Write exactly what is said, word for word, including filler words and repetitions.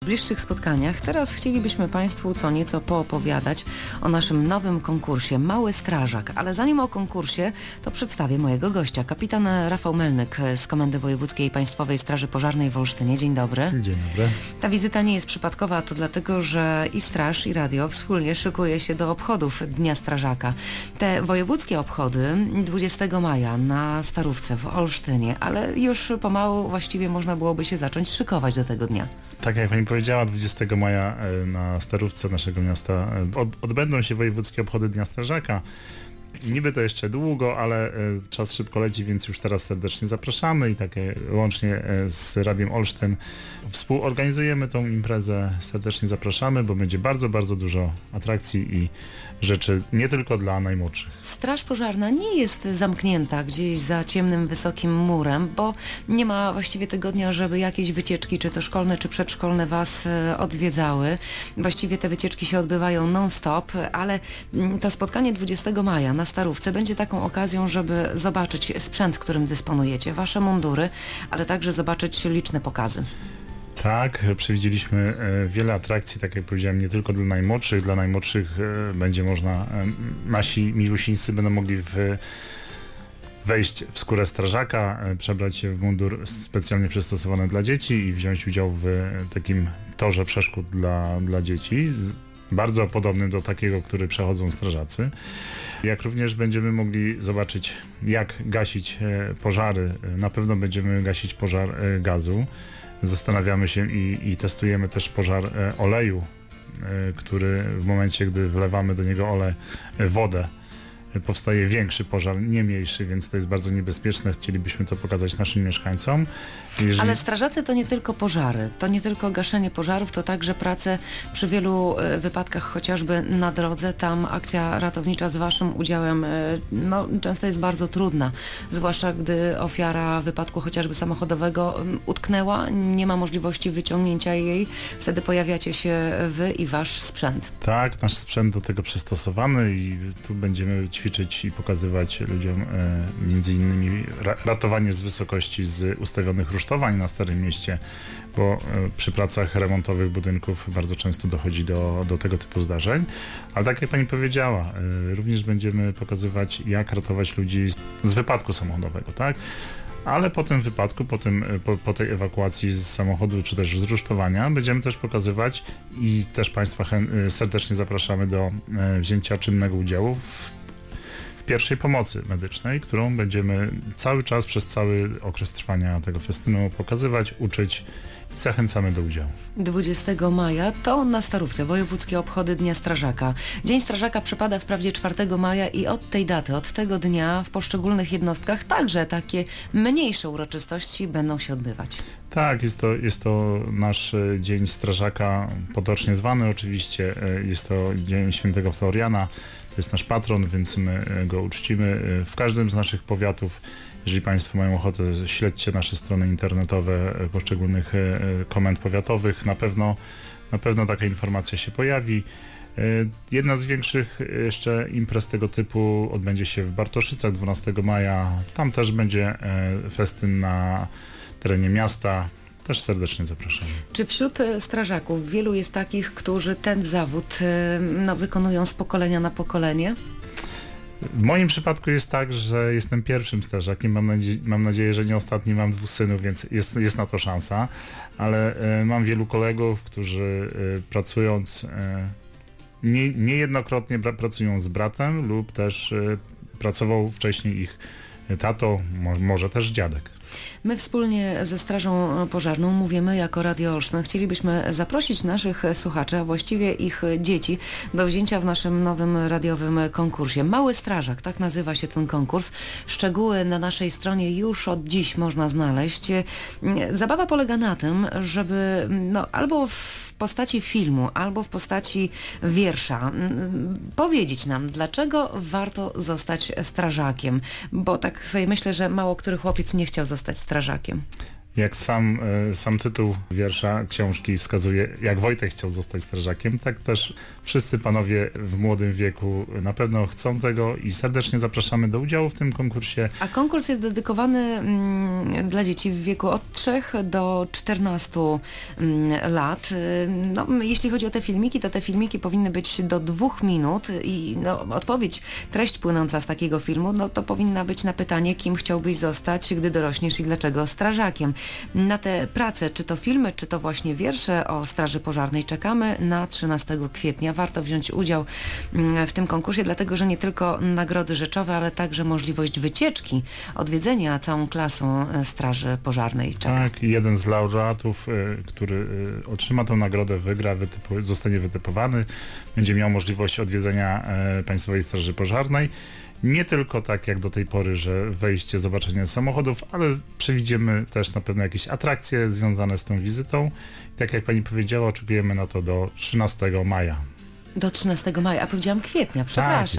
bliższych spotkaniach, teraz chcielibyśmy Państwu co nieco poopowiadać o naszym nowym konkursie Mały Strażak. Ale zanim o konkursie, to przedstawię mojego gościa, kapitan Rafał Melnyk z Komendy Wojewódzkiej Państwowej Straży Pożarnej w Olsztynie. Dzień dobry. Dzień dobry. Ta wizyta nie jest przypadkowa, to dlatego, że i Straż, i Radio wspólnie szykuje się do obchodów Dnia Strażaka. Te wojewódzkie obchody dwudziestego maja na Starówce w Olsztynie, ale już pomału właściwie można byłoby się zacząć szykować do tego dnia. Tak jak pani powiedziała, dwudziestego maja na Starówce naszego miasta odbędą się wojewódzkie obchody Dnia Strażaka. Niby to jeszcze długo, ale czas szybko leci, więc już teraz serdecznie zapraszamy i takie łącznie z Radiem Olsztyn współorganizujemy tą imprezę. Serdecznie zapraszamy, bo będzie bardzo, bardzo dużo atrakcji i rzeczy nie tylko dla najmłodszych. Straż Pożarna nie jest zamknięta gdzieś za ciemnym, wysokim murem, bo nie ma właściwie tygodnia, żeby jakieś wycieczki, czy to szkolne, czy przedszkolne Was odwiedzały. Właściwie te wycieczki się odbywają non-stop, ale to spotkanie dwudziestego maja na Starówce będzie taką okazją, żeby zobaczyć sprzęt, którym dysponujecie, Wasze mundury, ale także zobaczyć liczne pokazy. Tak, przewidzieliśmy wiele atrakcji, tak jak powiedziałem, nie tylko dla najmłodszych. Dla najmłodszych będzie można, nasi milusińscy będą mogli w, wejść w skórę strażaka, przebrać się w mundur specjalnie przystosowany dla dzieci i wziąć udział w takim torze przeszkód dla, dla dzieci. Bardzo podobny do takiego, który przechodzą strażacy. Jak również będziemy mogli zobaczyć, jak gasić pożary. Na pewno będziemy gasić pożar gazu. Zastanawiamy się i, i testujemy też pożar e, oleju, e, który w momencie, gdy wlewamy do niego olej, e, wodę, e, powstaje większy pożar, nie mniejszy, więc to jest bardzo niebezpieczne. Chcielibyśmy to pokazać naszym mieszkańcom. Jeżeli... Ale strażacy to nie tylko pożary, to nie tylko gaszenie pożarów, to także prace przy wielu e, wypadkach, chociażby na drodze. Tam akcja ratownicza z Waszym udziałem e, no, często jest bardzo trudna, zwłaszcza gdy ofiara wypadku chociażby samochodowego um, utknęła, nie ma możliwości wyciągnięcia jej, wtedy pojawiacie się Wy i Wasz sprzęt. Tak, nasz sprzęt do tego przystosowany i tu będziemy ćwiczyć i pokazywać ludziom e, między innymi ra ratowanie z wysokości z ustawionych rusztowań na Starym Mieście, bo przy pracach remontowych budynków bardzo często dochodzi do, do tego typu zdarzeń. Ale tak jak pani powiedziała, również będziemy pokazywać, jak ratować ludzi z wypadku samochodowego, tak? Ale po tym wypadku, po, tym, po, po tej ewakuacji z samochodu, czy też z rusztowania, będziemy też pokazywać i też Państwa serdecznie zapraszamy do wzięcia czynnego udziału w pierwszej pomocy medycznej, którą będziemy cały czas, przez cały okres trwania tego festynu pokazywać, uczyć i zachęcamy do udziału. dwudziestego maja to na Starówce wojewódzkie obchody Dnia Strażaka. Dzień Strażaka przypada wprawdzie czwartego maja i od tej daty, od tego dnia w poszczególnych jednostkach także takie mniejsze uroczystości będą się odbywać. Tak, jest to, jest to nasz Dzień Strażaka, potocznie zwany oczywiście. Jest to Dzień Świętego Floriana. To jest nasz patron, więc my go uczcimy w każdym z naszych powiatów. Jeżeli Państwo mają ochotę, śledźcie nasze strony internetowe poszczególnych komend powiatowych. Na pewno, na pewno taka informacja się pojawi. Jedna z większych jeszcze imprez tego typu odbędzie się w Bartoszycach dwunastego maja. Tam też będzie festyn na terenie miasta. Też serdecznie zapraszamy. Czy wśród strażaków wielu jest takich, którzy ten zawód no, wykonują z pokolenia na pokolenie? W moim przypadku jest tak, że jestem pierwszym strażakiem. Mam, nadzie mam nadzieję, że nie ostatni. Mam dwóch synów, więc jest, jest na to szansa. Ale e, mam wielu kolegów, którzy e, pracując e, nie, niejednokrotnie pracują z bratem lub też e, pracował wcześniej ich tato, mo może też dziadek. My wspólnie ze Strażą Pożarną mówimy jako Radio Olsztyn. Chcielibyśmy zaprosić naszych słuchaczy, a właściwie ich dzieci, do wzięcia w naszym nowym radiowym konkursie. Mały Strażak, tak nazywa się ten konkurs. Szczegóły na naszej stronie już od dziś można znaleźć. Zabawa polega na tym, żeby no, albo w postaci filmu, albo w postaci wiersza powiedzieć nam, dlaczego warto zostać strażakiem. Bo tak sobie myślę, że mało który chłopiec nie chciał zostać strażakiem. Jak sam, sam tytuł wiersza książki wskazuje, jak Wojtek chciał zostać strażakiem, tak też wszyscy panowie w młodym wieku na pewno chcą tego i serdecznie zapraszamy do udziału w tym konkursie. A konkurs jest dedykowany mm, dla dzieci w wieku od trzech do czternastu mm, lat. No, jeśli chodzi o te filmiki, to te filmiki powinny być do dwóch minut i no, odpowiedź, treść płynąca z takiego filmu, no to powinna być na pytanie, kim chciałbyś zostać, gdy dorośniesz i dlaczego strażakiem. Na te prace, czy to filmy, czy to właśnie wiersze o Straży Pożarnej czekamy na trzynastego kwietnia. Warto wziąć udział w tym konkursie, dlatego że nie tylko nagrody rzeczowe, ale także możliwość wycieczki, odwiedzenia całą klasą Straży Pożarnej czeka. Tak, i jeden z laureatów, który otrzyma tę nagrodę, wygra, wytypu, zostanie wytypowany, będzie miał możliwość odwiedzenia Państwowej Straży Pożarnej. Nie tylko tak jak do tej pory, że wejście, zobaczenie samochodów, ale przewidzimy też na pewno jakieś atrakcje związane z tą wizytą. I tak jak pani powiedziała, oczekujemy na to do trzynastego maja. Do trzynastego maja, a powiedziałam kwietnia, przepraszam.